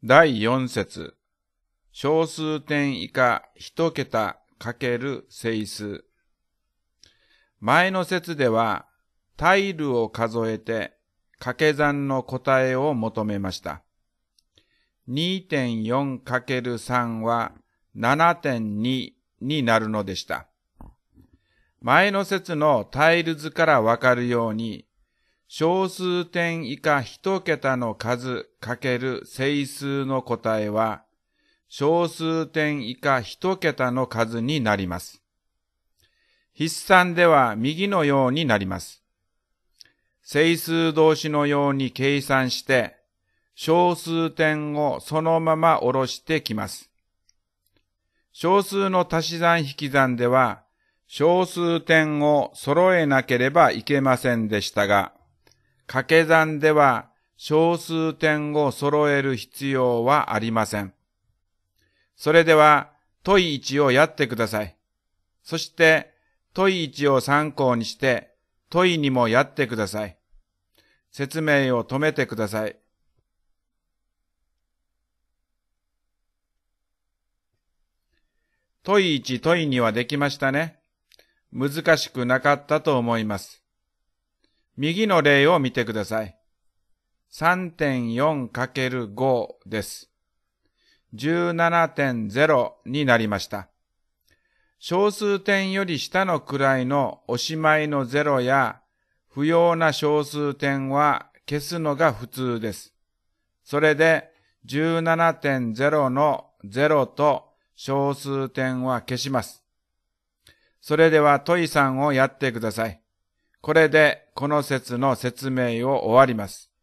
第4節、小数点以下1桁×整数。前の節では、タイルを数えて掛け算の答えを求めました。2.4×3 は 7.2 になるのでした。前の節のタイル図からわかるように、小数点以下1桁の数×整数の答えは、小数点以下1桁の数になります。筆算では右のようになります。整数同士のように計算して、小数点をそのまま下ろしてきます。小数の足し算引き算では、小数点を揃えなければいけませんでしたが、掛け算では小数点を揃える必要はありません。それでは問1をやってください。そして問1を参考にして問2もやってください。説明を止めてください。問1、問2はできましたね。難しくなかったと思います。右の例を見てください。3.4×5 です。17.0 になりました。小数点より下の位のおしまいの0や不要な小数点は消すのが普通です。それで 17.0 の0と小数点は消します。それでは問3をやってください。これでこの節の説明を終わります。